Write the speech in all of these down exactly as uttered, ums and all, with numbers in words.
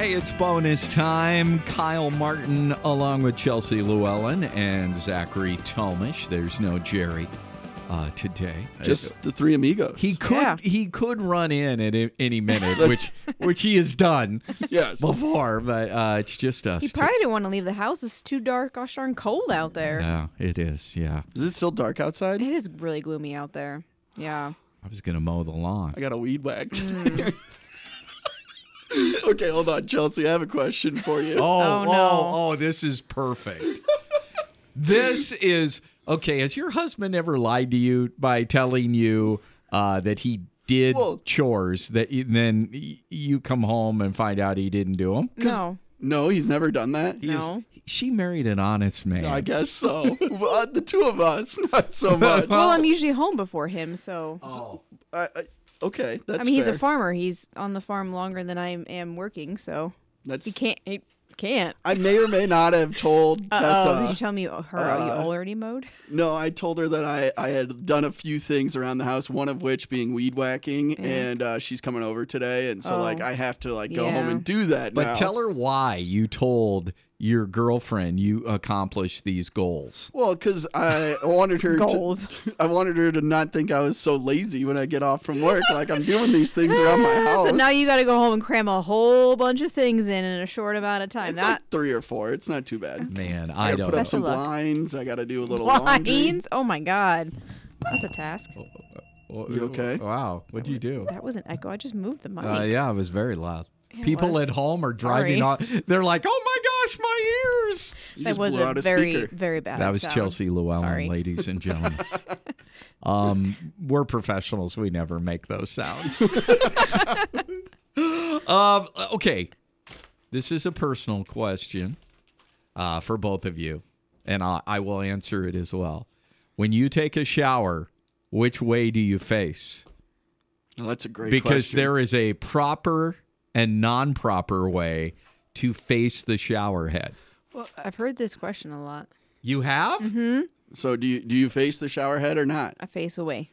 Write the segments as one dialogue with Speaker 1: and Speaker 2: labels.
Speaker 1: Hey, it's bonus time. Kyle Martin along with Chelsea Llewellyn and Zachary Tomish. There's no Jerry uh, today.
Speaker 2: Just the three amigos.
Speaker 1: He could
Speaker 3: Yeah.
Speaker 1: he could run in at a- any minute, which which he has done
Speaker 2: Yes.
Speaker 1: before, but uh, it's just us.
Speaker 3: He probably didn't want to leave the house. It's too dark, gosh darn cold out there.
Speaker 1: Yeah, it is. Yeah,
Speaker 2: Is it still dark outside?
Speaker 3: It is really gloomy out there. Yeah.
Speaker 1: I was gonna mow the lawn.
Speaker 2: I got a weed whack.
Speaker 3: Mm.
Speaker 2: Okay, hold on, Chelsea. I have a question for you.
Speaker 1: Oh,
Speaker 3: Oh,
Speaker 1: oh,
Speaker 3: no.
Speaker 1: oh, this is perfect. This is, okay, has your husband ever lied to you by telling you uh, that he did
Speaker 2: Well-
Speaker 1: chores, that you, then y- you come home and find out he didn't do them?
Speaker 3: No.
Speaker 2: No, he's never done that.
Speaker 3: No.
Speaker 1: She married an honest man.
Speaker 2: I guess so. Well, the two of us, not so much.
Speaker 3: Well, I'm usually home before him, so.
Speaker 1: Oh.
Speaker 2: I, I, okay, that's
Speaker 3: I mean, he's
Speaker 2: fair.
Speaker 3: a farmer. He's on the farm longer than I am working, so
Speaker 2: That's,
Speaker 3: he can't. He can't.
Speaker 2: I may or may not have told
Speaker 3: Uh-oh.
Speaker 2: Tessa.
Speaker 3: Did you tell me her you
Speaker 2: uh,
Speaker 3: already mowed?
Speaker 2: No, I told her that I, I had done a few things around the house, one of which being weed whacking, and uh, she's coming over today, and so
Speaker 3: Oh.
Speaker 2: like I have to like go home
Speaker 3: Yeah.
Speaker 2: and do that
Speaker 1: But
Speaker 2: now.
Speaker 1: tell her why you told your girlfriend you accomplished these goals.
Speaker 2: Well, because I wanted her
Speaker 3: Goals.
Speaker 2: to, I wanted her to not think I was so lazy when I get off from work. Like I'm doing these things around my house.
Speaker 3: So now you got to go home and cram a whole bunch of things in in a short amount of time.
Speaker 2: it's
Speaker 3: that
Speaker 2: like three or four. It's not too bad.
Speaker 1: Man,
Speaker 2: I
Speaker 1: I
Speaker 2: gotta
Speaker 1: don't
Speaker 2: put
Speaker 1: know.
Speaker 2: up
Speaker 3: Best
Speaker 2: some
Speaker 3: of luck.
Speaker 2: blinds. I got to do a little laundry.
Speaker 3: blinds. Oh my god, that's a task.
Speaker 2: You okay?
Speaker 1: Wow, what'd you do?
Speaker 3: That was an echo. I just moved the mic.
Speaker 1: Uh, yeah, it was very loud.
Speaker 3: It
Speaker 1: People
Speaker 3: was.
Speaker 1: at home are driving
Speaker 3: Sorry.
Speaker 1: on. They're like, "Oh my gosh, my ears!"
Speaker 2: You
Speaker 3: that
Speaker 2: just
Speaker 3: was
Speaker 2: blew
Speaker 3: a
Speaker 2: out a
Speaker 3: very,
Speaker 2: speaker.
Speaker 3: very bad.
Speaker 1: That was
Speaker 3: sound.
Speaker 1: Chelsea Llewellyn,
Speaker 3: Sorry.
Speaker 1: ladies and gentlemen. um, we're professionals. We never make those sounds. um, okay, this is a personal question uh, for both of you, and I, I will answer it as well. When you take a shower, which way do you face?
Speaker 2: Oh, that's a great
Speaker 1: Because
Speaker 2: question.
Speaker 1: there is a proper and non-proper way to face the shower head.
Speaker 3: I've heard this question a lot.
Speaker 1: You have?
Speaker 3: Mm-hmm.
Speaker 2: So do you do you face the shower head or not?
Speaker 3: I face away,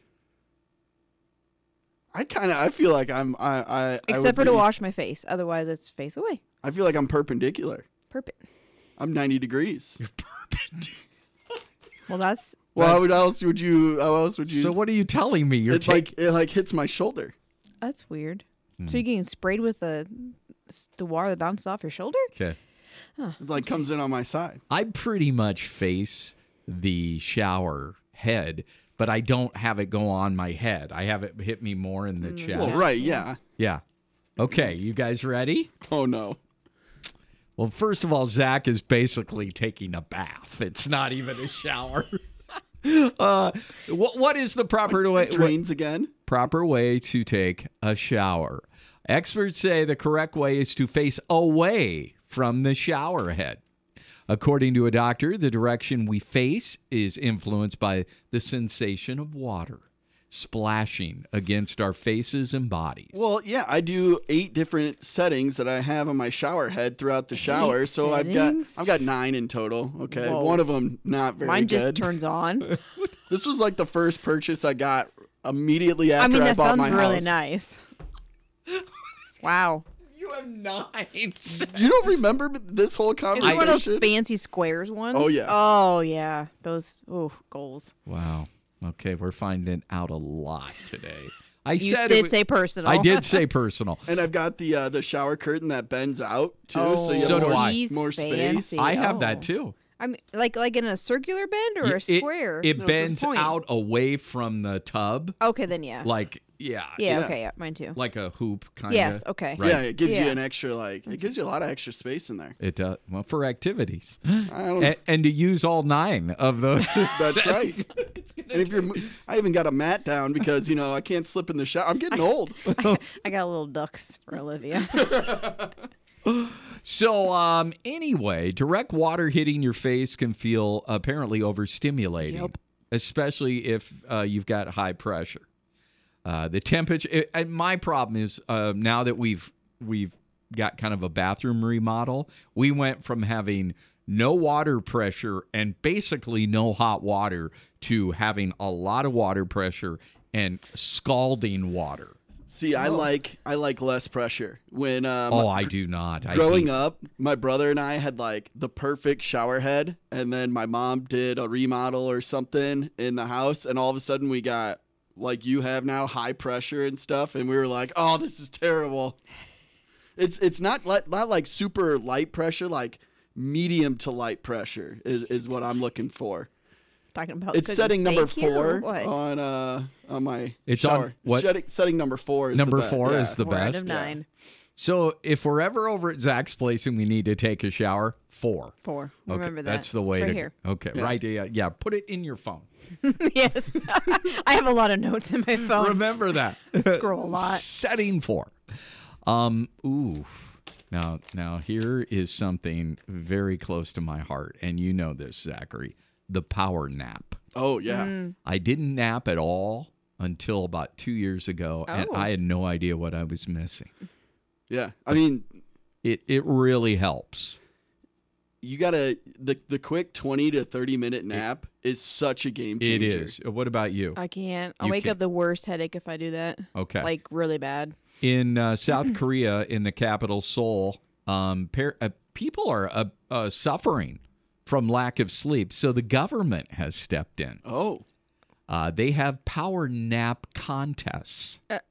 Speaker 2: I kind of I feel like I'm I I I would
Speaker 3: except for to
Speaker 2: be-
Speaker 3: wash my face. Otherwise, it's face away.
Speaker 2: I feel like I'm perpendicular.
Speaker 3: Perfect.
Speaker 2: I'm ninety degrees.
Speaker 3: Well, that's
Speaker 2: Well, how
Speaker 1: That's-
Speaker 2: would- how else would you? How else would you?
Speaker 1: So what are you telling me? You're
Speaker 2: It's
Speaker 1: taking...
Speaker 2: like it like hits my shoulder.
Speaker 3: that's weird.
Speaker 1: Hmm.
Speaker 3: So you're getting sprayed with the the water that bounced off your shoulder?
Speaker 1: Okay.
Speaker 2: It like comes in on my side.
Speaker 1: I pretty much face the shower head, but I don't have it go on my head. I have it hit me more in the chest.
Speaker 2: Well, right, yeah.
Speaker 1: Yeah. Okay, you guys ready?
Speaker 2: Oh no.
Speaker 1: Well, first of all, Zach is basically taking a bath. It's not even a shower. uh, what what is the proper way?
Speaker 2: Drains again.
Speaker 1: proper way to take a shower? Experts say the correct way is to face away from the shower head. According to a doctor, the direction we face is influenced by the sensation of water splashing against our faces and bodies.
Speaker 2: Well, yeah, I do eight different settings that I have on my shower head throughout the shower.
Speaker 3: Eight
Speaker 2: So I've got
Speaker 3: settings?
Speaker 2: I've got nine in total. Okay,
Speaker 3: Whoa.
Speaker 2: one of them not very
Speaker 3: Mine just
Speaker 2: good.
Speaker 3: turns on.
Speaker 2: This was like the first purchase I got immediately after
Speaker 3: I mean,
Speaker 2: I
Speaker 3: that
Speaker 2: bought
Speaker 3: sounds
Speaker 2: my
Speaker 3: really
Speaker 2: house.
Speaker 3: nice. Wow.
Speaker 1: You have nine.
Speaker 2: You don't remember this whole
Speaker 3: Is this
Speaker 2: conversation?
Speaker 3: one of those fancy squares ones?
Speaker 2: Oh, yeah.
Speaker 3: Oh yeah. Those oh goals.
Speaker 1: Wow. Okay, we're finding out a lot today. I
Speaker 3: You
Speaker 1: said it
Speaker 3: did
Speaker 1: was-
Speaker 3: say personal.
Speaker 1: I did say personal.
Speaker 2: And I've got the uh, the shower curtain that bends out too,
Speaker 3: Oh,
Speaker 2: so you have
Speaker 1: So do
Speaker 2: more,
Speaker 1: I.
Speaker 3: he's
Speaker 2: more space.
Speaker 3: fancy.
Speaker 1: I have
Speaker 3: Oh.
Speaker 1: that too.
Speaker 3: I mean, like like in a circular bend or
Speaker 1: Y-
Speaker 3: a
Speaker 1: it-
Speaker 3: square?
Speaker 1: It,
Speaker 2: No, it's a
Speaker 1: bends
Speaker 3: point.
Speaker 1: out away from the tub,
Speaker 3: Okay, then yeah.
Speaker 1: like yeah,
Speaker 3: yeah,
Speaker 2: yeah.
Speaker 3: Okay. Yeah. Mine too.
Speaker 1: like a hoop kind of.
Speaker 3: Yes. Okay.
Speaker 1: Right.
Speaker 2: Yeah, it gives you
Speaker 3: Yeah.
Speaker 2: an extra like it gives you a lot of extra space in there.
Speaker 1: It does well for activities,
Speaker 2: I don't
Speaker 1: and, and to use all nine of those.
Speaker 2: That's right. And if you're, mo- I even got a mat down because you know I can't slip in the shower. I'm getting old.
Speaker 3: I got little ducks for Olivia.
Speaker 1: So, um, anyway, direct water hitting your face can feel apparently overstimulating,
Speaker 3: Yep.
Speaker 1: especially if uh, you've got high pressure. Uh, the temperature. It, and my problem is uh, now that we've we've got kind of a bathroom remodel, we went from having no water pressure and basically no hot water to having a lot of water pressure and scalding water.
Speaker 2: See, I
Speaker 3: Oh.
Speaker 2: like I like less pressure. When um,
Speaker 1: Oh, I do not. I
Speaker 2: growing
Speaker 1: hate-
Speaker 2: up, my brother and I had like the perfect shower head, and then my mom did a remodel or something in the house, and all of a sudden we got like you have now high pressure and stuff, and we were like, oh, this is terrible. It's it's not li- not like super light pressure, like medium to light pressure is is what I'm looking for.
Speaker 3: Talking about
Speaker 2: It's
Speaker 3: cooking
Speaker 2: setting number
Speaker 3: steak here, or
Speaker 2: four
Speaker 3: what?
Speaker 2: on uh on my
Speaker 1: It's on
Speaker 2: shower.
Speaker 1: what?
Speaker 2: Setting, setting number four is
Speaker 1: Number
Speaker 2: the best.
Speaker 1: four
Speaker 2: Yeah.
Speaker 1: is the
Speaker 3: Four out
Speaker 1: best.
Speaker 3: of
Speaker 2: Yeah.
Speaker 3: nine.
Speaker 1: So if we're ever over at Zach's place and we need to take a shower, four.
Speaker 3: Four.
Speaker 1: Okay,
Speaker 3: Remember that.
Speaker 1: That's the way
Speaker 3: It's
Speaker 1: to
Speaker 3: right here.
Speaker 1: go. Okay,
Speaker 2: Yeah.
Speaker 1: right. Yeah, yeah. Put it in your phone.
Speaker 3: Yes. I have a lot of notes in my phone.
Speaker 1: Remember that.
Speaker 3: Scroll a lot.
Speaker 1: Setting four. Um. Ooh. Now, now here is something very close to my heart, and you know this, Zachary. The power nap.
Speaker 2: Oh yeah.
Speaker 3: Mm.
Speaker 1: I didn't nap at all until about two years ago, and
Speaker 3: Oh.
Speaker 1: I had no idea what I was missing.
Speaker 2: Yeah. I mean,
Speaker 1: It it really helps.
Speaker 2: you gotta the the quick twenty to thirty minute nap is such a game changer.
Speaker 1: It is. What about you?
Speaker 3: I can't. I'll
Speaker 1: You
Speaker 3: wake
Speaker 1: can't.
Speaker 3: up the worst headache if I do that.
Speaker 1: Okay.
Speaker 3: Like really bad.
Speaker 1: In uh, South Korea, in the capital Seoul, um, par- uh, people are uh, uh, suffering from lack of sleep. So the government has stepped in.
Speaker 2: Oh.
Speaker 1: Uh, they have power nap contests
Speaker 3: Uh.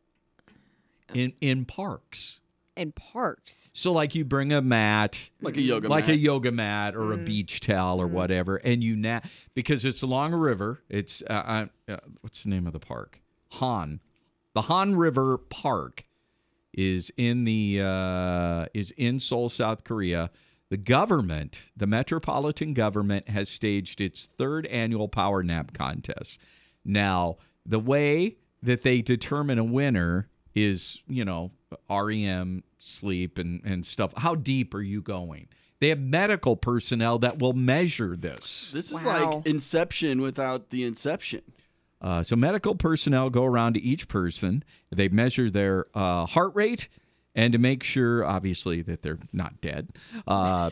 Speaker 1: in in parks.
Speaker 3: In parks.
Speaker 1: So like you bring a mat,
Speaker 2: Like a yoga
Speaker 1: like
Speaker 2: mat.
Speaker 1: a yoga mat or a
Speaker 3: Mm.
Speaker 1: beach towel or
Speaker 3: Mm.
Speaker 1: whatever, and you nap because it's along a river. It's uh, uh, uh, what's the name of the park? Han, the Han River Park is in the uh, is in Seoul, South Korea. The government, the metropolitan government, has staged its third annual power nap contest. Now, the way that they determine a winner is, you know, R E M, sleep, and, and stuff. How deep are you going? They have medical personnel that will measure this.
Speaker 2: This is
Speaker 3: Wow.
Speaker 2: like Inception without the Inception.
Speaker 1: Uh, so medical personnel go around to each person. They measure their uh, heart rate and to make sure, obviously, that they're not dead. Uh,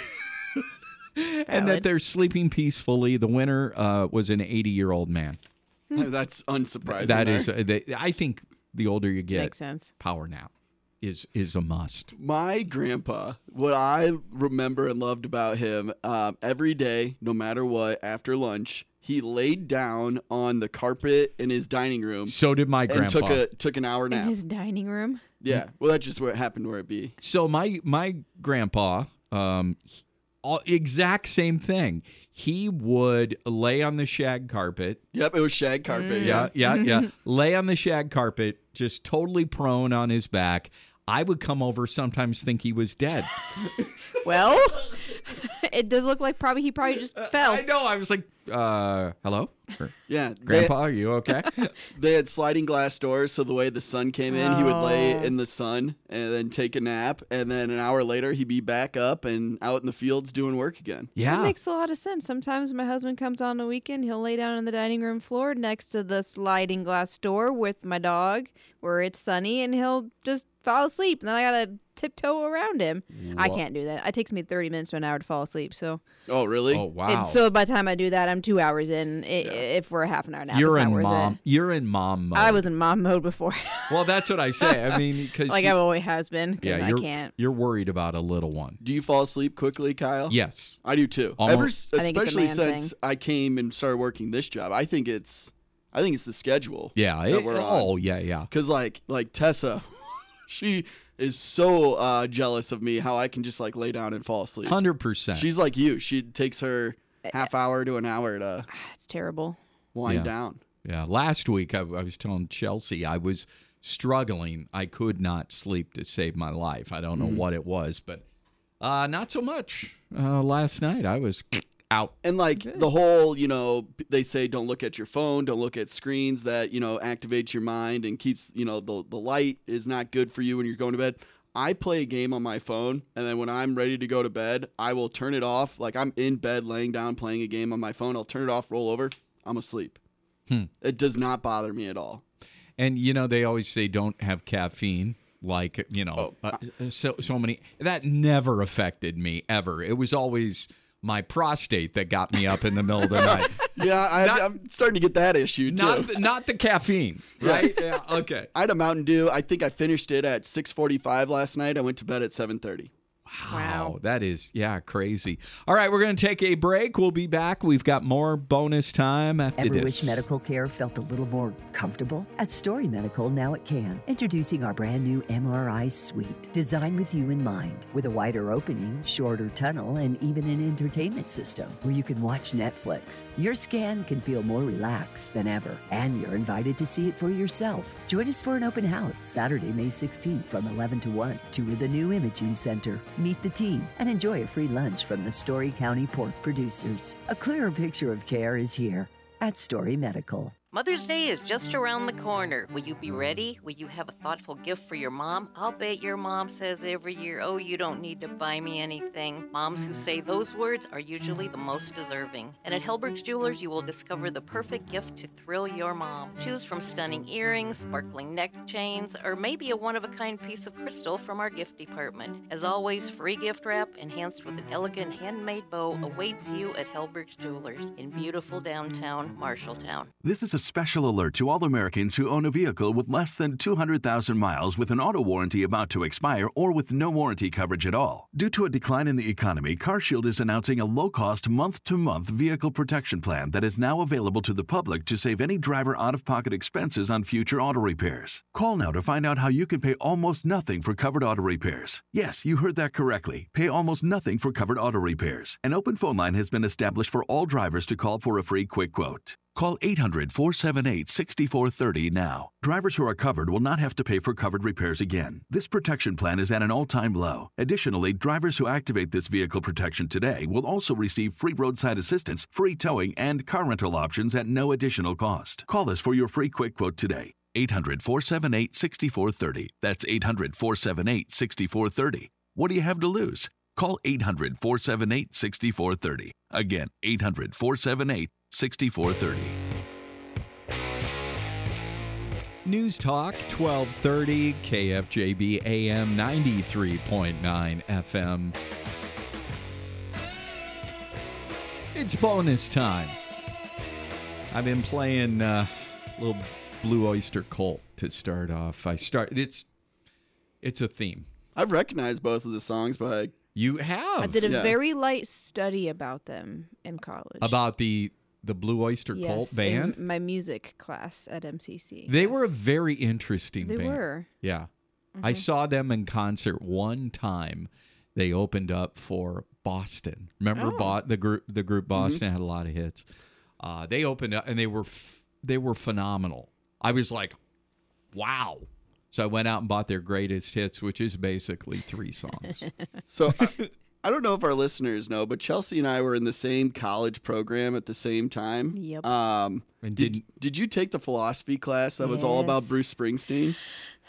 Speaker 1: and that
Speaker 3: Valid.
Speaker 1: they're sleeping peacefully. The winner uh, was an eighty-year-old man.
Speaker 2: That's unsurprising.
Speaker 1: That
Speaker 2: there.
Speaker 1: is, uh, they, I think the older you get,
Speaker 3: Makes sense.
Speaker 1: power nap is is a must.
Speaker 2: My grandpa, what I remember and loved about him, um, every day, no matter what, after lunch, he laid down on the carpet in his dining room
Speaker 1: So did my
Speaker 2: and
Speaker 1: grandpa.
Speaker 2: took a took an hour
Speaker 3: In
Speaker 2: nap.
Speaker 3: his dining room.
Speaker 2: Yeah, well, that's just what happened where it be.
Speaker 1: So my my grandpa, um, he- all, exact same thing. He would lay on the shag carpet.
Speaker 2: Yep, it was shag carpet.
Speaker 3: Mm.
Speaker 2: Yeah.
Speaker 1: Yeah, yeah, yeah. Lay on the shag carpet, just totally prone on his back. I would come over sometimes think he was dead.
Speaker 3: Well, it does look like probably he probably just fell.
Speaker 1: I know. I was like, uh, hello,
Speaker 2: Yeah, they,
Speaker 1: Grandpa, are you okay?
Speaker 2: they had sliding glass doors, so the way the sun came in, he would lay
Speaker 3: Oh.
Speaker 2: in the sun and then take a nap, and then an hour later he'd be back up and out in the fields doing work again.
Speaker 3: That
Speaker 1: Yeah.
Speaker 3: makes a lot of sense. Sometimes my husband comes on the weekend, he'll lay down on the dining room floor next to the sliding glass door with my dog where it's sunny and he'll just fall asleep. And then I gotta tiptoe around him. I
Speaker 1: Wha-
Speaker 3: can't do that. It takes me thirty minutes to an hour to fall asleep. So
Speaker 2: Oh, really?
Speaker 1: Oh wow.
Speaker 3: and so by the time I do that, I'm two hours in. I
Speaker 2: Yeah.
Speaker 3: If we're a half an hour nap,
Speaker 1: You're
Speaker 3: it's not
Speaker 1: in
Speaker 3: worth
Speaker 1: mom.
Speaker 3: it.
Speaker 1: You're in mom mode.
Speaker 3: I was in mom mode before.
Speaker 1: Well, that's what I say. I mean, because
Speaker 3: like I always has been. 'Cause
Speaker 1: yeah,
Speaker 3: I
Speaker 1: you're
Speaker 3: can't.
Speaker 1: you're worried about a little one.
Speaker 2: Do you fall asleep quickly, Kyle?
Speaker 1: Yes.
Speaker 2: I do too.
Speaker 1: Almost-
Speaker 2: Ever, s-
Speaker 3: I think it's a
Speaker 2: especially
Speaker 3: man
Speaker 2: since
Speaker 3: thing.
Speaker 2: I came and started working this job. I think it's, I think it's the schedule.
Speaker 1: Yeah.
Speaker 2: that
Speaker 1: it-
Speaker 2: we're on.
Speaker 1: oh yeah, yeah.
Speaker 2: Cause like like Tessa, she is so uh, jealous of me how I can just like lay down and fall asleep.
Speaker 1: Hundred percent.
Speaker 2: She's like you. She takes her
Speaker 3: Eh,
Speaker 2: half hour to an hour to
Speaker 3: It's terrible.
Speaker 2: wind
Speaker 1: Yeah.
Speaker 2: down.
Speaker 1: Yeah, last week I, I was telling Chelsea I was struggling. I could not sleep to save my life. I don't know
Speaker 2: Mm.
Speaker 1: what it was, but uh, not so much uh, last night. I was out.
Speaker 2: And like
Speaker 3: Good.
Speaker 2: the whole, you know, p- they say don't look at your phone, don't look at screens that, you know, activates your mind and keeps, you know, the the light is not good for you when you're going to bed. I play a game on my phone, and then when I'm ready to go to bed, I will turn it off. Like I'm in bed laying down playing a game on my phone, I'll turn it off, roll over, I'm asleep.
Speaker 1: Hmm.
Speaker 2: It does not bother me at all.
Speaker 1: And you know they always say don't have caffeine. Like you know,
Speaker 2: Oh,
Speaker 1: uh, so so many that never affected me ever. It was always my prostate that got me up in the middle of the night.
Speaker 2: Yeah, I,
Speaker 1: Not-
Speaker 2: I'm starting to get that issue too.
Speaker 1: Not the, not the caffeine, right? Yeah. Okay.
Speaker 2: I had a Mountain Dew. I think I finished it at six forty-five last night. I went to bed at seven thirty.
Speaker 1: Wow, that is, yeah, crazy. All right, we're going to take a break. We'll be back. We've got more bonus time after
Speaker 4: Ever
Speaker 1: this.
Speaker 4: wish medical care felt a little more comfortable? At Story Medical, now it can. Introducing our brand new M R I suite, designed with you in mind, with a wider opening, shorter tunnel, and even an entertainment system where you can watch Netflix. Your scan can feel more relaxed than ever, and you're invited to see it for yourself. Join us for an open house Saturday, May sixteenth from eleven to one. Tour the new imaging center, meet the team, and enjoy a free lunch from the Story County pork producers. A clearer picture of care is here at Story Medical.
Speaker 5: Mother's Day is just around the corner. Will you be ready? Will you have a thoughtful gift for your mom? I'll bet your mom says every year, oh, you don't need to buy me anything. Moms who say those words are usually the most deserving. And at Helberg's Jewelers, you will discover the perfect gift to thrill your mom. Choose from stunning earrings, sparkling neck chains, or maybe a one-of-a-kind piece of crystal from our gift department. As always, free gift wrap enhanced with an elegant handmade bow awaits you at Helberg's Jewelers in beautiful downtown Marshalltown.
Speaker 6: This is a special alert to all Americans who own a vehicle with less than two hundred thousand miles with an auto warranty about to expire or with no warranty coverage at all. Due to a decline in the economy, CarShield is announcing a low-cost month-to-month vehicle protection plan that is now available to the public to save any driver out-of-pocket expenses on future auto repairs. Call now to find out how you can pay almost nothing for covered auto repairs. Yes, you heard that correctly. Pay almost nothing for covered auto repairs. An open phone line has been established for all drivers to call for a free quick quote. Call eight hundred, four seven eight, six four three zero now. Drivers who are covered will not have to pay for covered repairs again. This protection plan is at an all-time low. Additionally, drivers who activate this vehicle protection today will also receive free roadside assistance, free towing, and car rental options at no additional cost. Call us for your free quick quote today. eight hundred, four seven eight, six four three zero. That's eight hundred, four seven eight, six four three zero. What do you have to lose? Call eight hundred, four seven eight, six four three zero. Again, eight hundred, four seven eight, six four three zero.
Speaker 1: News Talk twelve thirty, K F J B A M ninety-three point nine F M. It's bonus time. I've been playing uh, little Blue Oyster Cult to start off. I start it's it's a theme.
Speaker 2: I've recognized both of the songs, but I,
Speaker 1: You have
Speaker 3: I did a
Speaker 2: Yeah.
Speaker 3: very light study about them in college.
Speaker 1: about the the Blue Oyster
Speaker 3: yes,
Speaker 1: Cult
Speaker 3: in
Speaker 1: band.
Speaker 3: my music class at M C C.
Speaker 1: They
Speaker 3: yes.
Speaker 1: were a very interesting
Speaker 3: They
Speaker 1: band.
Speaker 3: were.
Speaker 1: Yeah. I saw them in concert one time. They opened up for Boston. Remember
Speaker 3: Oh.
Speaker 1: Bo- the group the group Boston had a lot of hits. Uh, they opened up and they were f- they were phenomenal. I was like, wow. So I went out and bought their greatest hits, which is basically three songs.
Speaker 2: so I, I don't know if our listeners know, but Chelsea and I were in the same college program at the same time.
Speaker 3: Yep.
Speaker 2: Um,
Speaker 1: And
Speaker 2: did,
Speaker 1: didn't
Speaker 2: did you take the philosophy class that was all about
Speaker 3: Yes.
Speaker 2: Bruce Springsteen?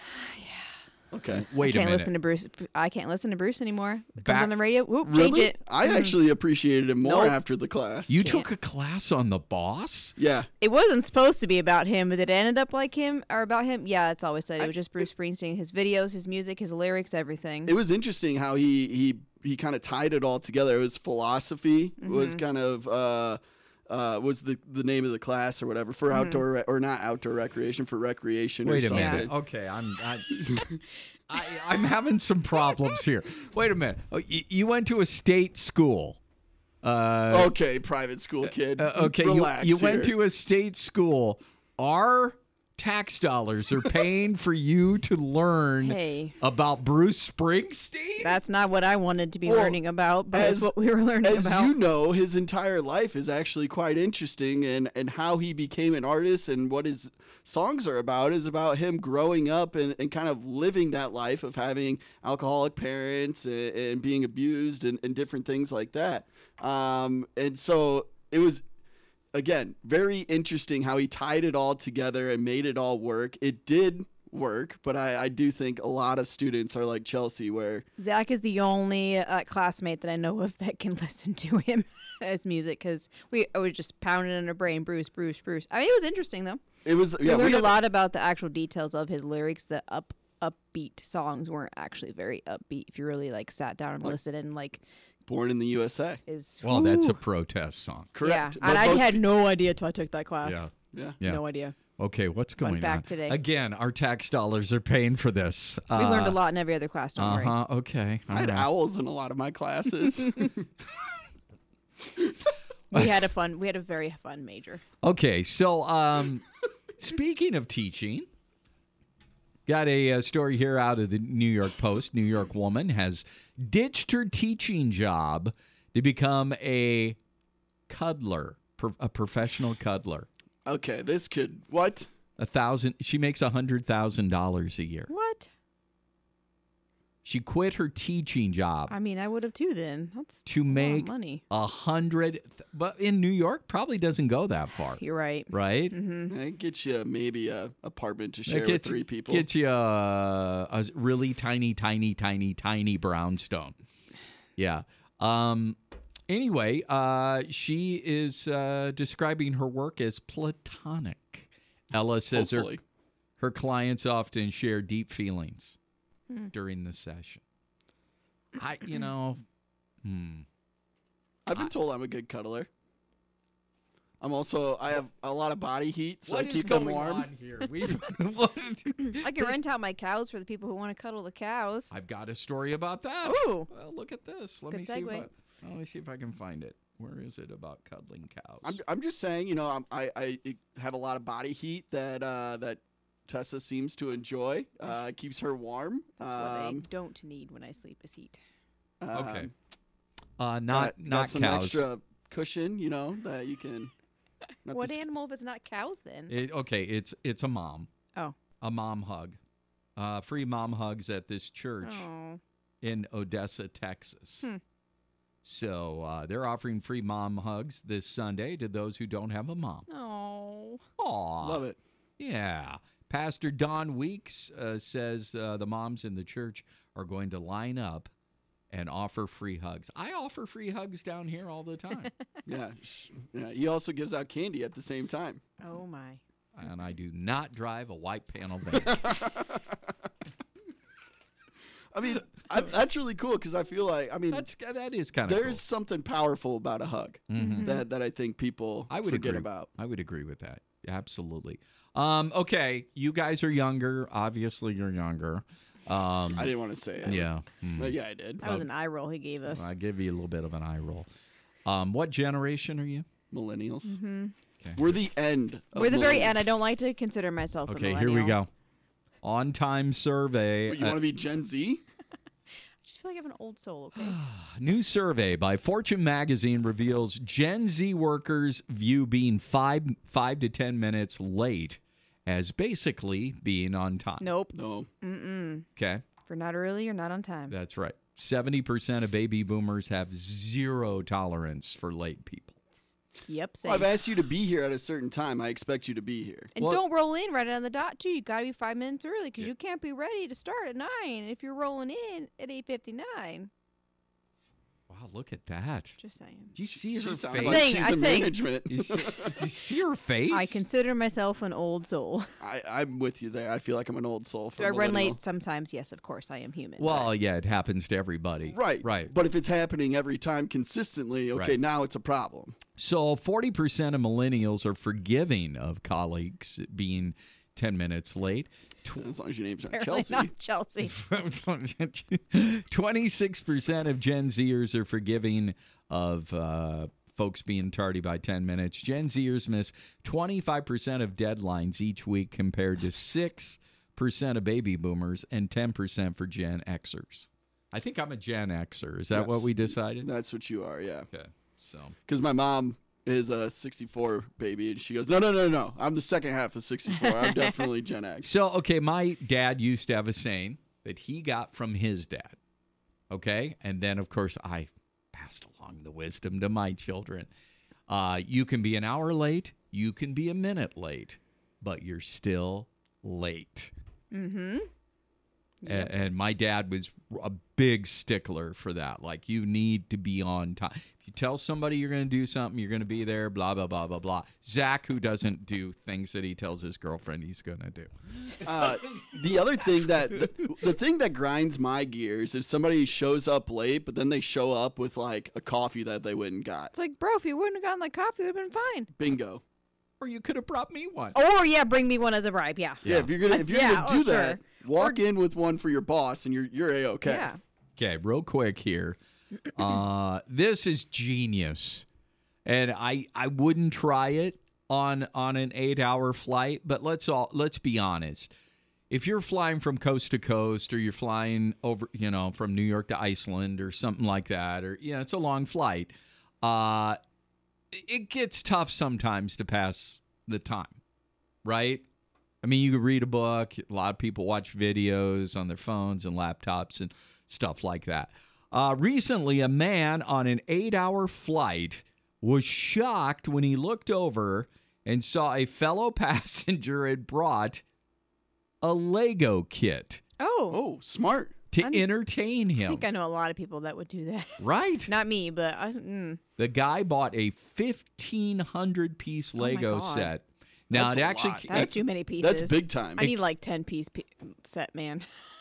Speaker 2: Okay.
Speaker 1: wait a
Speaker 3: can't
Speaker 1: minute.
Speaker 3: listen to Bruce. I can't listen to Bruce anymore. It
Speaker 1: Back-
Speaker 3: comes on the radio. Whoop, change
Speaker 2: Really?
Speaker 3: it.
Speaker 2: I
Speaker 3: Mm.
Speaker 2: actually appreciated it more
Speaker 3: Nope.
Speaker 2: after the class.
Speaker 1: You
Speaker 3: Can't.
Speaker 1: took a class on the boss?
Speaker 2: yeah.
Speaker 3: It wasn't supposed to be about him, but it ended up like him or about him. Yeah, it's always said it
Speaker 2: I-
Speaker 3: was just Bruce Springsteen. His videos, his music, his lyrics, everything.
Speaker 2: It was interesting how he he he kind of tied it all together. It was philosophy was
Speaker 3: Mm-hmm.
Speaker 2: kind of uh, uh, was the the name of the class or whatever for
Speaker 3: Mm-hmm.
Speaker 2: outdoor re- or not outdoor recreation for recreation.
Speaker 1: Wait
Speaker 2: or
Speaker 1: a
Speaker 2: something.
Speaker 1: minute. Okay, I'm I, I, I'm having some problems here. Wait a minute. Oh, y- you went to a state school. Uh,
Speaker 2: Okay, private school kid.
Speaker 1: uh, okay, you,
Speaker 2: Relax
Speaker 1: you went
Speaker 2: here.
Speaker 1: to a state school. Our tax dollars are paying for you to learn
Speaker 3: Hey.
Speaker 1: about Bruce Springsteen?
Speaker 3: That's not what I wanted to be
Speaker 2: Well,
Speaker 3: learning about, but
Speaker 2: as-
Speaker 3: it's what we were learning
Speaker 2: As
Speaker 3: about.
Speaker 2: you know, his entire life is actually quite interesting, and, and how he became an artist and what his songs are about is about him growing up and, and kind of living that life of having alcoholic parents and, and being abused and, and different things like that. Um, and so it was, again, very interesting how he tied it all together and made it all work. It did work, but I, I do think a lot of students are like Chelsea, where
Speaker 3: Zach is the only uh, classmate that I know of that can listen to him as music because we I was just pounding in our brain, Bruce, Bruce, Bruce. I mean, it was interesting though.
Speaker 2: it was. Yeah,
Speaker 3: we learned
Speaker 2: had-
Speaker 3: a lot about the actual details of his lyrics, the up upbeat songs weren't actually very upbeat. If you really like sat down and
Speaker 2: Like-
Speaker 3: listened and like
Speaker 2: Born in the U S A.
Speaker 3: is
Speaker 1: Well, that's a
Speaker 3: Ooh.
Speaker 1: protest song.
Speaker 2: Correct.
Speaker 3: Yeah,
Speaker 2: But
Speaker 3: and I
Speaker 2: most
Speaker 3: had
Speaker 2: pe-
Speaker 3: no idea till I took that class.
Speaker 1: Yeah.
Speaker 2: Yeah.
Speaker 1: Yeah.
Speaker 3: No idea.
Speaker 1: Okay, what's
Speaker 3: Fun
Speaker 1: going
Speaker 3: fact
Speaker 1: on?
Speaker 3: today.
Speaker 1: Again, our tax dollars are paying for this.
Speaker 3: We learned a lot in every other class. Don't
Speaker 1: Uh
Speaker 3: worry.
Speaker 1: huh. Okay.
Speaker 2: I had
Speaker 1: all right.
Speaker 2: owls in a lot of my classes.
Speaker 3: We had a fun. We had a very fun major.
Speaker 1: Okay, so um, speaking of teaching, got a, uh story here out of the New York Post. New York woman has ditched her teaching job to become a cuddler, pro- a professional cuddler.
Speaker 2: Okay, this could what?
Speaker 1: A thousand. She makes a hundred thousand dollars a year.
Speaker 3: What?
Speaker 1: She quit her teaching job
Speaker 3: I mean, I would have too. Then that's
Speaker 1: to
Speaker 3: a lot of
Speaker 1: make
Speaker 3: money.
Speaker 1: a hundred. th- But in New York, probably doesn't go that far,
Speaker 3: You're right.
Speaker 1: right?
Speaker 3: Mm-hmm.
Speaker 2: It gets you maybe a apartment to
Speaker 1: That
Speaker 2: share with
Speaker 1: gets-
Speaker 2: three people.
Speaker 1: Gets you a, a really tiny, tiny, tiny, tiny brownstone. Yeah. Um. Anyway, uh, she is uh, describing her work as platonic. Ella says her,
Speaker 2: Hopefully.
Speaker 1: her clients often share deep feelings
Speaker 3: Hmm.
Speaker 1: during the session. I, you know, hmm.
Speaker 2: I've been
Speaker 1: I-
Speaker 2: told I'm a good cuddler. I'm also I have a lot of body heat, so
Speaker 1: What
Speaker 2: I
Speaker 1: is
Speaker 2: keep them
Speaker 1: going
Speaker 2: warm.
Speaker 1: on here? We've, what-
Speaker 3: I can rent out my cows for the people who want to cuddle the cows.
Speaker 1: I've got a story about that.
Speaker 3: Ooh.
Speaker 1: Well, look at this. Let
Speaker 3: Good
Speaker 1: me see. If
Speaker 3: segue.
Speaker 1: I, let me see if I can find it. Where is it about cuddling cows?
Speaker 2: I'm I'm just saying, you know, I'm, I I have a lot of body heat that uh, that Tessa seems to enjoy. Uh, keeps her warm.
Speaker 3: That's what I
Speaker 2: Um,
Speaker 3: don't need when I sleep is heat.
Speaker 1: Okay.
Speaker 2: um,
Speaker 1: uh, not
Speaker 2: got,
Speaker 1: not
Speaker 2: got some
Speaker 1: cows.
Speaker 2: extra cushion, you know, that you can. not
Speaker 3: What
Speaker 2: the sc-
Speaker 3: animal if it's not cows then?
Speaker 1: It, okay, it's it's a mom.
Speaker 3: Oh.
Speaker 1: A mom hug. Uh, free mom hugs at this church
Speaker 3: Oh.
Speaker 1: in Odessa, Texas.
Speaker 3: Hmm.
Speaker 1: So uh, they're offering free mom hugs this Sunday to those who don't have a mom.
Speaker 3: Oh.
Speaker 1: Aw.
Speaker 2: Love it.
Speaker 1: Yeah. Pastor Don Weeks uh, says uh, the moms in the church are going to line up and offer free hugs. I offer free hugs down here all the time.
Speaker 2: Yeah. sh- yeah. He also gives out candy at the same time.
Speaker 3: Oh my.
Speaker 1: And I do not drive a white panel van.
Speaker 2: I mean, I, that's really cool because I feel like I mean,
Speaker 1: That's that is kind of
Speaker 2: there's something powerful about a hug
Speaker 1: cool. Mhm.
Speaker 2: that that I think people
Speaker 1: I would
Speaker 2: forget
Speaker 1: agree.
Speaker 2: about.
Speaker 1: I would agree with that. Absolutely. Um, okay, you guys are younger. Obviously, you're younger. Um,
Speaker 2: I didn't want to say it.
Speaker 1: yeah. Hmm.
Speaker 2: But yeah, I did.
Speaker 3: That was an eye roll he gave us.
Speaker 1: I give you a little bit of an eye roll. Um, what generation are you?
Speaker 2: Millennials.
Speaker 3: Mm-hmm.
Speaker 1: Okay.
Speaker 2: We're the end. Of
Speaker 3: We're the very
Speaker 2: millennials.
Speaker 3: end. I don't like to consider myself a
Speaker 1: Okay,
Speaker 3: millennial.
Speaker 1: here we go. On time survey.
Speaker 2: What, you
Speaker 1: uh,
Speaker 2: want to be Gen Z?
Speaker 3: I just feel like I have an old soul, okay?
Speaker 1: New survey by Fortune magazine reveals Gen Z workers view being five five to ten minutes late as basically being on time.
Speaker 3: Nope.
Speaker 2: No.
Speaker 3: Mm-mm.
Speaker 1: Okay,
Speaker 3: If you're not early, you're not on time.
Speaker 1: that's right. Seventy percent of baby boomers have zero tolerance for late people.
Speaker 3: Yep, same.
Speaker 2: Well, I've asked you to be here at a certain time. I expect you to be here.
Speaker 3: and
Speaker 1: Well-
Speaker 3: don't roll in right on the dot, too. You got to be five minutes early because you can't be ready to start at nine if you're rolling in at eight fifty-nine.
Speaker 1: Wow, look at that.
Speaker 3: Just saying.
Speaker 1: Do you see
Speaker 2: She
Speaker 1: her
Speaker 2: sounds
Speaker 1: face?
Speaker 2: like
Speaker 3: Saying-
Speaker 2: she's
Speaker 3: I
Speaker 2: in
Speaker 3: saying-
Speaker 2: management.
Speaker 1: You see, you see her face?
Speaker 3: I consider myself an old soul.
Speaker 2: I, I'm with you there. I feel like I'm an old soul. For
Speaker 3: Do I run
Speaker 2: millennial.
Speaker 3: late sometimes? Yes, of course. I am human.
Speaker 1: Well, yeah, it happens to everybody.
Speaker 2: Right.
Speaker 1: Right.
Speaker 2: But if it's happening every time consistently, okay,
Speaker 1: Right.
Speaker 2: now it's a problem.
Speaker 1: So forty percent of millennials are forgiving of colleagues being ten minutes late.
Speaker 2: As long as your name's not
Speaker 3: Apparently
Speaker 2: Chelsea.
Speaker 3: not Chelsea.
Speaker 1: twenty-six percent of Gen Zers are forgiving of uh, folks being tardy by ten minutes. Gen Zers miss twenty-five percent of deadlines each week compared to six percent of baby boomers and ten percent for Gen Xers. I think I'm a Gen Xer. Is that what
Speaker 2: Yes.
Speaker 1: we decided?
Speaker 2: That's what you are, yeah.
Speaker 1: Okay. So,
Speaker 2: Because my mom is a sixty-four baby, and she goes, no, no, no, no. I'm the second half of sixty-four. I'm definitely Gen X.
Speaker 1: so okay, my dad used to have a saying that he got from his dad. Okay? And then of course I passed along the wisdom to my children. Uh, you can be an hour late, you can be a minute late, but you're still late.
Speaker 3: Mm-hmm.
Speaker 1: A- And, my dad was a big stickler for that. Like, you need to be on time. If You tell somebody you're going to do something, you're going to be there, blah, blah, blah, blah, blah. Zach, who doesn't do things that he tells his girlfriend he's going to do.
Speaker 2: Uh, the other thing that the, the thing that grinds my gears is somebody shows up late, but then they show up with like a coffee that they went and got.
Speaker 3: It's like, bro, if you wouldn't have gotten that coffee, it would have been fine.
Speaker 2: Bingo.
Speaker 1: Or you could have brought me one.
Speaker 3: Or yeah, bring me one as a bribe. Yeah.
Speaker 2: Yeah, if you're gonna if you're
Speaker 3: Yeah,
Speaker 2: gonna do
Speaker 3: oh,
Speaker 2: that,
Speaker 3: sure.
Speaker 2: walk in with one for your boss, and you're you're a okay.
Speaker 3: Yeah.
Speaker 1: Okay, real quick here. Uh, this is genius, and I I wouldn't try it on on an eight hour flight. But let's all let's be honest. If you're flying from coast to coast, or you're flying over, you know, from New York to Iceland or something like that, or you know, it's a long flight. Uh, it gets tough sometimes to pass the time, right? I mean, you could read a book. A lot of people watch videos on their phones and laptops and stuff like that. Uh, recently, a man on an eight-hour flight was shocked when he looked over and saw a fellow passenger had brought a Lego kit
Speaker 3: Oh.
Speaker 2: Oh, smart.
Speaker 1: to
Speaker 3: I'm-
Speaker 1: entertain
Speaker 3: I
Speaker 1: him.
Speaker 3: think I know a lot of people that would do that.
Speaker 1: Right?
Speaker 3: Not me, but I, mm.
Speaker 1: The guy bought a fifteen hundred piece
Speaker 3: my
Speaker 1: Lego
Speaker 3: God.
Speaker 1: set. Now,
Speaker 2: That's
Speaker 1: it
Speaker 2: a
Speaker 1: actually
Speaker 2: lot.
Speaker 3: that's, too many pieces.
Speaker 2: That's big time.
Speaker 3: I need like ten piece pe- set, man.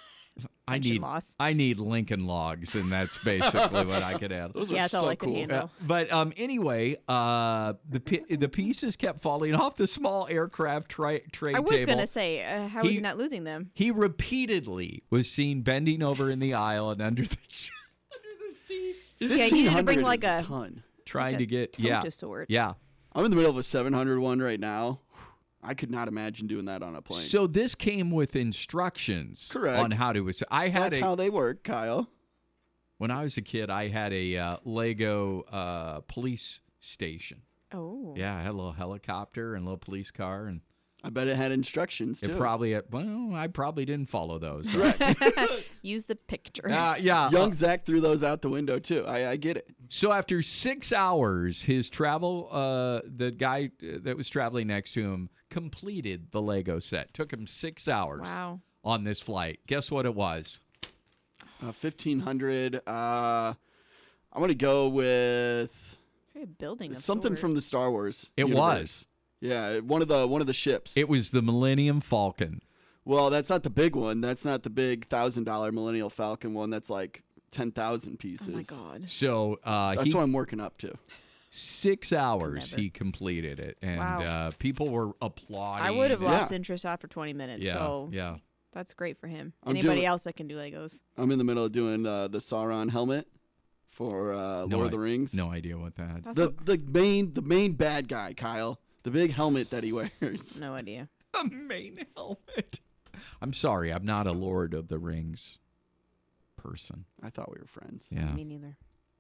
Speaker 1: I
Speaker 3: Attention
Speaker 1: need
Speaker 3: loss.
Speaker 1: I need Lincoln Logs, and that's basically what I could add.
Speaker 2: Those
Speaker 3: Yeah,
Speaker 2: are
Speaker 3: that's all
Speaker 2: so
Speaker 3: I could
Speaker 2: cool.
Speaker 3: handle.
Speaker 1: Uh, but um, anyway, uh, the pi- the pieces kept falling off the small aircraft tra- tray
Speaker 3: I was
Speaker 1: table.
Speaker 3: gonna say, uh, how is
Speaker 1: He-
Speaker 3: he not losing them?
Speaker 1: He repeatedly was seen bending over in the aisle and under the under the seats,
Speaker 3: Yeah, you need to bring
Speaker 2: fifteen hundred
Speaker 3: like
Speaker 2: is
Speaker 3: a-
Speaker 2: a ton.
Speaker 1: trying
Speaker 3: Like
Speaker 1: to
Speaker 3: a
Speaker 1: get
Speaker 3: tote
Speaker 1: yeah
Speaker 3: of sorts.
Speaker 1: yeah.
Speaker 2: I'm in the middle of a seven hundred one right now. I could not imagine doing that on a plane.
Speaker 1: So this came with instructions
Speaker 2: Correct.
Speaker 1: on how to. I had
Speaker 2: That's
Speaker 1: a
Speaker 2: how they work, Kyle.
Speaker 1: when I was a kid. I had a uh, Lego uh, police station.
Speaker 3: Oh.
Speaker 1: Yeah, I had a little helicopter and a little police car, and
Speaker 2: I bet it had instructions too.
Speaker 1: it probably had, well, I probably didn't follow those.
Speaker 3: Use the picture.
Speaker 1: Uh, yeah.
Speaker 2: Young Zach threw those out the window too. I, I get it.
Speaker 1: So after six hours, his travel, uh, the guy that was traveling next to him completed the Lego set. Took him six hours
Speaker 3: Wow.
Speaker 1: on this flight. Guess what it was?
Speaker 2: Uh, fifteen hundred. Uh, I'm gonna go with
Speaker 3: Very building of
Speaker 2: something
Speaker 3: sorts.
Speaker 2: from the Star Wars.
Speaker 1: It
Speaker 2: universe.
Speaker 1: was.
Speaker 2: Yeah, one of the one of the ships.
Speaker 1: It was the Millennium Falcon.
Speaker 2: well, that's not the big one. That's not the big thousand dollar Millennial Falcon one. That's like ten thousand pieces.
Speaker 3: Oh my god.
Speaker 1: So uh,
Speaker 2: That's
Speaker 1: he,
Speaker 2: what I'm working up to.
Speaker 1: six hours
Speaker 3: Never.
Speaker 1: he completed it, and
Speaker 3: Wow.
Speaker 1: uh, people were applauding.
Speaker 3: I would have
Speaker 2: Yeah.
Speaker 3: lost interest after twenty minutes.
Speaker 1: Yeah,
Speaker 3: So
Speaker 1: yeah.
Speaker 3: that's great for him.
Speaker 2: I'm
Speaker 3: Anybody
Speaker 2: doing-
Speaker 3: else that can do Legos?
Speaker 2: I'm in the middle of doing uh, the Sauron helmet for uh, Lord
Speaker 1: No
Speaker 2: of the
Speaker 1: i-
Speaker 2: Rings.
Speaker 1: No idea what that.
Speaker 3: That's
Speaker 2: The
Speaker 3: what-
Speaker 2: the main the main bad guy, Kyle. The big helmet that he wears.
Speaker 3: no idea.
Speaker 1: A main helmet. I'm sorry, I'm not a Lord of the Rings person.
Speaker 2: I thought we were friends.
Speaker 1: Yeah.
Speaker 3: Me neither.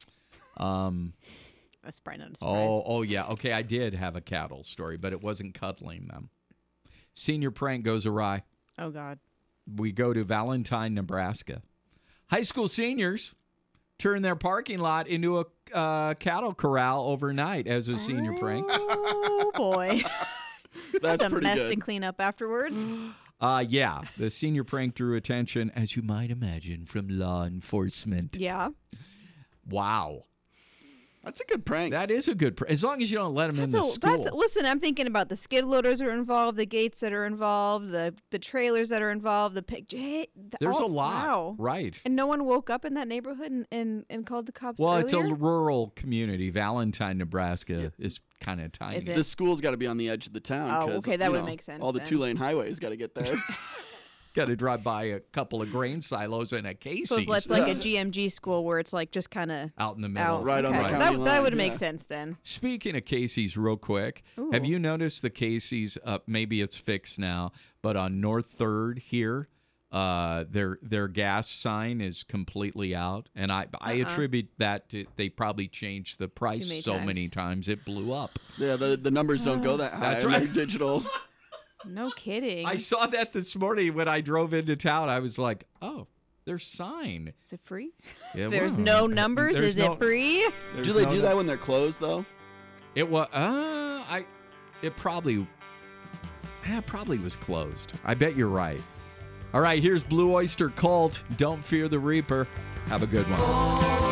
Speaker 1: Um.
Speaker 3: That's probably not a surprise.
Speaker 1: Oh, oh yeah. Okay, I did have a cattle story, but it wasn't cuddling them. Senior prank goes awry.
Speaker 3: Oh god.
Speaker 1: We go to Valentine, Nebraska. High school seniors turn their parking lot into a uh, cattle corral overnight as a senior prank.
Speaker 3: Oh boy.
Speaker 2: That's
Speaker 3: a
Speaker 2: pretty
Speaker 3: mess
Speaker 2: good.
Speaker 3: to clean up afterwards.
Speaker 1: Uh, yeah, the senior prank drew attention, as you might imagine, from law enforcement.
Speaker 3: Yeah.
Speaker 1: Wow.
Speaker 2: That's a good prank.
Speaker 1: That is a good prank. As long as you don't let them in the
Speaker 3: So
Speaker 1: school.
Speaker 3: that's listen. I'm thinking about the skid loaders are involved, the gates that are involved, the the trailers that are involved, the pic. Hey, the-
Speaker 1: There's
Speaker 3: oh,
Speaker 1: a lot.
Speaker 3: Wow.
Speaker 1: Right.
Speaker 3: And no one woke up in that neighborhood and, and, and called the cops.
Speaker 1: Well, it's a
Speaker 3: earlier?
Speaker 1: rural community. Valentine, Nebraska is kind of tiny.
Speaker 3: Is it?
Speaker 2: the school's got to be on the edge of the town.
Speaker 3: Oh,
Speaker 2: 'cause,
Speaker 3: okay, that
Speaker 2: you
Speaker 3: would
Speaker 2: know,
Speaker 3: make sense
Speaker 2: All the
Speaker 3: then.
Speaker 2: two lane highways got to get there.
Speaker 1: Got to drive by a couple of grain silos and a Casey's
Speaker 3: So it's it's like
Speaker 2: Yeah.
Speaker 3: a G M G school where it's like just kind of
Speaker 1: out in the middle.
Speaker 3: out.
Speaker 2: Right on the
Speaker 3: Okay.
Speaker 2: county
Speaker 3: That, that
Speaker 2: line,
Speaker 3: would make
Speaker 2: yeah.
Speaker 3: sense then.
Speaker 1: Speaking of Casey's, real quick, have
Speaker 3: Ooh.
Speaker 1: you noticed the Casey's? Uh, maybe it's fixed now, but on North Third here, uh, their their gas sign is completely out, and I I
Speaker 3: Uh-uh.
Speaker 1: attribute that to they probably changed the price
Speaker 3: many
Speaker 1: so many
Speaker 3: times.
Speaker 1: times it blew up.
Speaker 2: yeah, the, the numbers don't go that high.
Speaker 1: That's
Speaker 2: on their
Speaker 1: right.
Speaker 2: Digital.
Speaker 3: No kidding.
Speaker 1: I saw that this morning when I drove into town. I was like, oh, their sign.
Speaker 3: Is it free?
Speaker 1: Yeah,
Speaker 3: There's
Speaker 1: well,
Speaker 3: no numbers.
Speaker 1: there's
Speaker 3: Is
Speaker 1: no-
Speaker 3: it free?
Speaker 1: there's
Speaker 2: Do they
Speaker 1: no
Speaker 2: do
Speaker 1: nu-
Speaker 2: that when they're closed though?
Speaker 1: It was. Uh, I. It probably. Yeah, probably was closed. I bet you're right. All right, here's Blue Oyster Cult. Don't fear the Reaper. Have a good one.